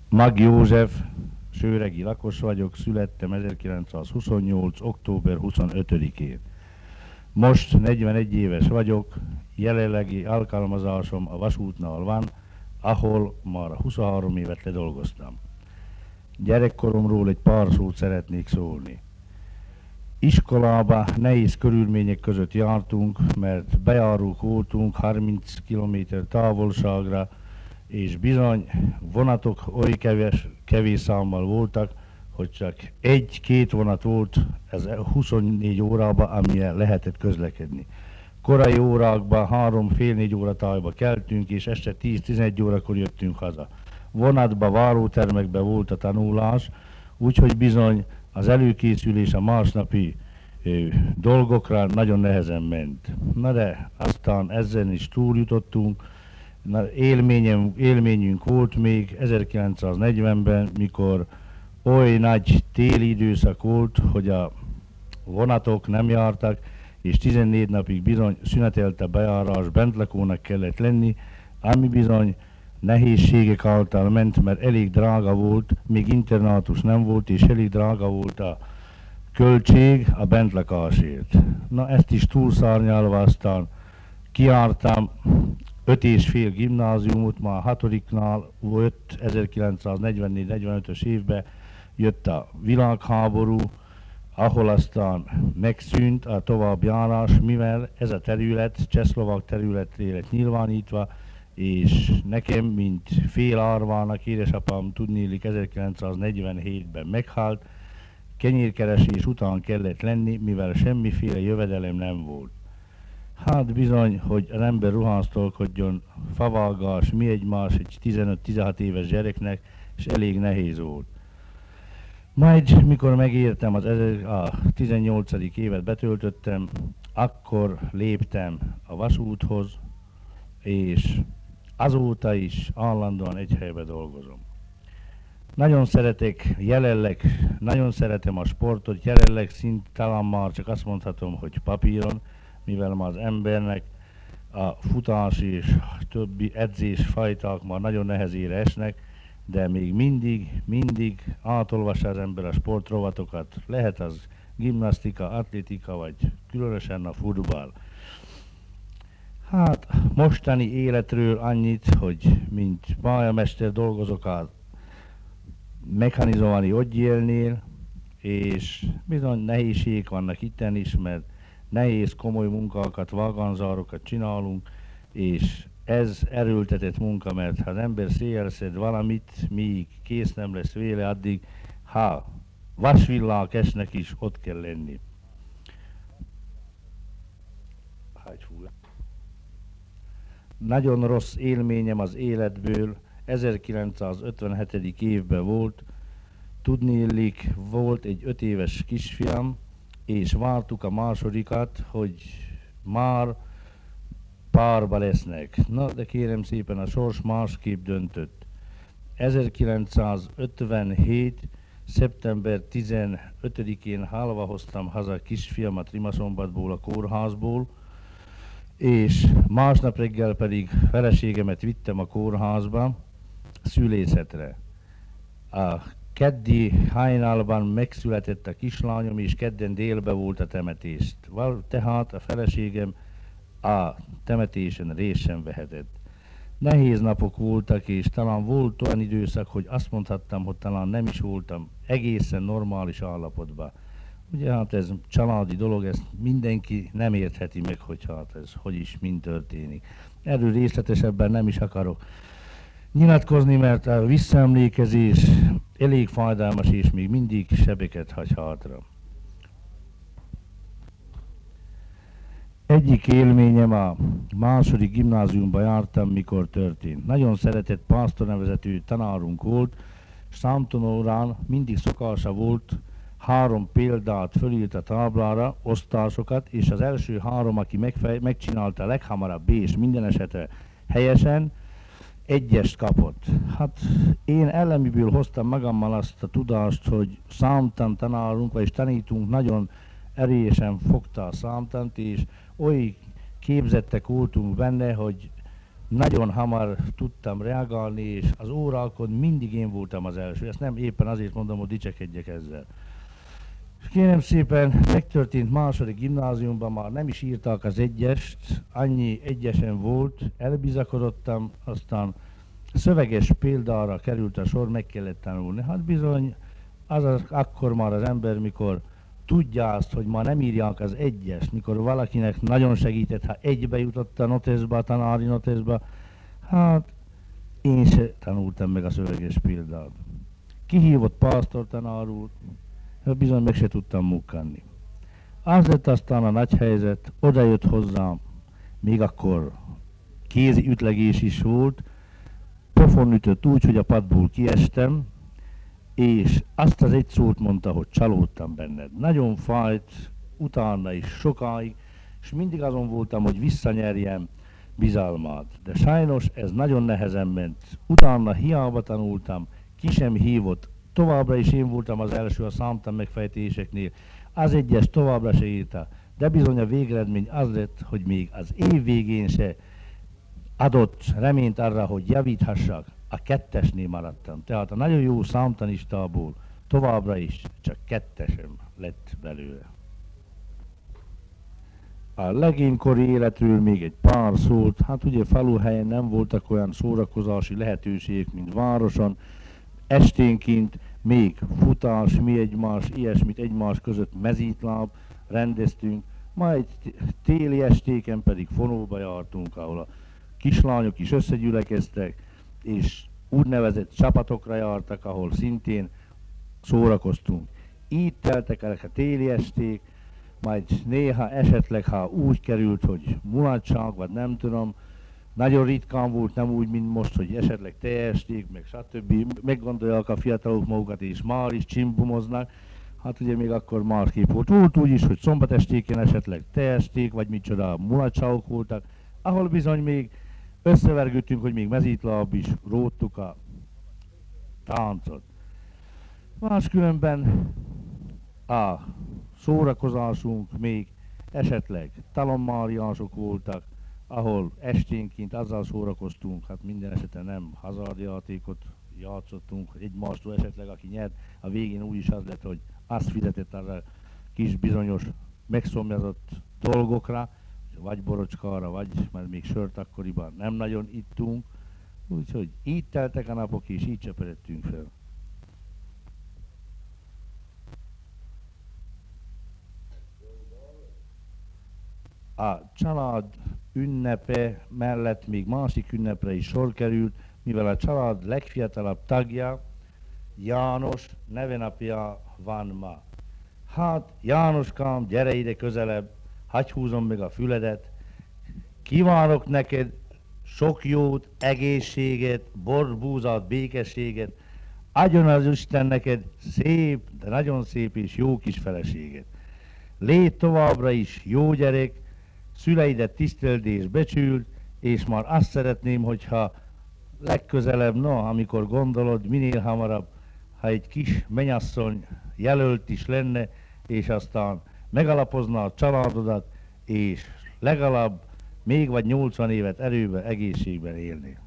Mag József, sőregi lakos vagyok, születtem 1928. október 25-én. Most 41 éves vagyok, jelenlegi alkalmazásom a vasútnál van, ahol már 23 évet ledolgoztam. Gyerekkoromról egy pár szót szeretnék szólni. Iskolába nehéz körülmények között jártunk, mert bejárók voltunk 30 km távolságra, és bizony vonatok oly kevés számmal voltak, hogy csak egy-két vonat volt ez 24 órában, amilyen lehetett közlekedni. Korai órákban 3-4 óra tájba keltünk, és este 10-11 órakor jöttünk haza. Vonatba, várótermekben volt a tanulás, úgyhogy bizony az előkészülés a másnapi dolgokra nagyon nehezen ment. Na de aztán ezzel is túljutottunk. Élményünk volt még 1940-ben, mikor oly nagy téli időszak volt, hogy a vonatok nem jártak, és 14 napig bizony szünetelt a bejárás, bentlakónak kellett lenni, ami bizony nehézségek által ment, mert elég drága volt, még internátus nem volt, és elég drága volt a költség a bentlakásért. Na ezt is túlszárnyalva aztán kijártam 5,5 gimnáziumot, már 6-nál volt 1944-45-ös évben jött a világháború, ahol aztán megszűnt a továbbjárás, mivel ez a terület csehszlovák területre lett nyilvánítva, és nekem, mint fél árvának, édesapám tudnélik 1947-ben meghalt, kenyérkeresés után kellett lenni, mivel semmiféle jövedelem nem volt. Hát bizony, hogy az ember ruháztolkodjon, favágás, mi egymás egy 15-16 éves gyereknek, és elég nehéz volt. Majd, mikor megértem, a 18. évet betöltöttem, akkor léptem a vasúthoz, és azóta is állandóan egy helyben dolgozom. Nagyon szeretem a sportot, jelenleg talán már csak azt mondhatom, hogy papíron, mivel már az embernek a futás és többi edzésfajták már nagyon nehezére esnek, de még mindig átolvassa az ember a sportrovatokat, lehet az gimnasztika, atlétika, vagy különösen a futball. Hát mostani életről annyit, hogy mint pályamester dolgozok a mechanizovani odgyélnél, és bizony nehézségek vannak itten is, mert nehéz, komoly munkákat, vágánzárokat csinálunk, és ez erőltetett munka, mert ha az ember széjjel szed valamit, míg kész nem lesz véle, addig, ha vasvillák esnek is, ott kell lenni. Nagyon rossz élményem az életből 1957. évben volt. Tudnélik, volt egy 5 éves kisfiam, és vártuk a másodikat, hogy már párba lesznek. Na, de kérem szépen, a sors másképp döntött. 1957. szeptember 15-én hálva hoztam haza a kisfiamat Rimaszombatból, a kórházból, és másnap reggel pedig feleségemet vittem a kórházba szülészetre. A keddi hajnalban megszületett a kislányom, és kedden délbe volt a temetést. Tehát a feleségem a temetésen részt sem vehetett. Nehéz napok voltak, és talán volt olyan időszak, hogy azt mondhattam, hogy talán nem is voltam egészen normális állapotban. Ugye hát ez családi dolog, ezt mindenki nem értheti meg, hogy hát ez hogy is, mind történik. Erről részletesebben nem is akarok nyilatkozni, mert a visszaemlékezés elég fájdalmas, és még mindig sebeket hagy hátra. Egyik élményem, a második gimnáziumba jártam, mikor történt. Nagyon szeretett pásztor nevezetű tanárunk volt, számtanórán mindig szokása volt 3 példát fölírt a táblára, osztásokat, és az első 3, aki megcsinálta leghamarabb és minden esetre helyesen, 1-est kapott. Hát én ellenmiből hoztam magammal azt a tudást, hogy számtan tanárunk, vagyis tanítunk nagyon erélyesen fogta a számtant, és oly képzettek voltunk benne, hogy nagyon hamar tudtam reagálni, és az órákon mindig én voltam az első. Ezt nem éppen azért mondom, hogy dicsekedjek ezzel. És kérem szépen, megtörtént második gimnáziumban, már nem is írták az egyest, annyi egyesen volt, elbizakodottam, aztán szöveges példára került a sor, meg kellett tanulni. Hát bizony, akkor már az ember, mikor tudja azt, hogy ma nem írják az egyest, mikor valakinek nagyon segített, ha egybe jutott a noteszba, a tanári noteszba, hát én se tanultam meg a szöveges példát. Kihívott pásztor tanár úr, bizony meg se tudtam mukkanni. Az lett aztán a nagy helyzet, oda jött hozzám, még akkor kézi ütlegés is volt, pofon ütött úgy, hogy a padból kiestem, és azt az egy szót mondta, hogy csalódtam benned. Nagyon fájt, utána is sokáig, és mindig azon voltam, hogy visszanyerjem bizalmát. De sajnos ez nagyon nehezen ment. Utána hiába tanultam, ki sem hívott. Továbbra is én voltam az első a számtan megfejtéseknél. Az egyes továbbra se írta. De bizony a végeredmény az lett, hogy még az év végén se adott reményt arra, hogy javíthassak. A kettesnél maradtam. Tehát a nagyon jó számtanistából továbbra is csak kettesem lett belőle. A legénykori életről még egy pár szót. Hát ugye faluhelyen nem voltak olyan szórakozási lehetőségek, mint városon. Esténként még futás, mi egymás, ilyesmit egymás között mezítláb rendeztünk. Majd téli estéken pedig fonóba jártunk, ahol a kislányok is összegyülekeztek, és úgynevezett csapatokra jártak, ahol szintén szórakoztunk. Így teltek el a téli esték, majd néha esetleg, ha úgy került, hogy mulatság, vagy nem tudom, nagyon ritkán volt, nem úgy, mint most, hogy esetleg tejesték, meg stb. Meggondolják a fiatalok magukat, és már is csimbumoznak. Hát ugye még akkor másképp volt. Volt úgy is, hogy szombatestéken esetleg tejesték, vagy micsoda mulatságok voltak, ahol bizony még összevergődtünk, hogy még mezítláb is róttuk a táncot. Máskülönben a szórakozásunk még esetleg talonmáriások voltak, ahol esténként azzal szórakoztunk, hát minden esetben nem hazardjátékot játszottunk, egymástól esetleg aki nyert, a végén úgy is az lett, hogy azt fizetett arra kis bizonyos megszomjazott dolgokra, vagy borocskára, vagy mert még sört akkoriban nem nagyon ittunk, úgyhogy így teltek a napok és így cseperedtünk fel. A család ünnepe mellett még másik ünnepre is sor került, mivel a család legfiatalabb tagja, János nevenapja van ma. Hát Jánoskám, gyere ide közelebb, hagyj húzom meg a füledet, kívánok neked sok jót, egészséget, borbúzat, békességet, adjon az Isten neked szép, de nagyon szép és jó kis feleséget. Légy továbbra is jó gyerek, szüleidet tiszteld és becsüld, és már azt szeretném, hogyha legközelebb, amikor gondolod, minél hamarabb, ha egy kis mennyasszony jelölt is lenne, és aztán megalapozna a családodat, és legalább még vagy 80 évet erőben, egészségben élni.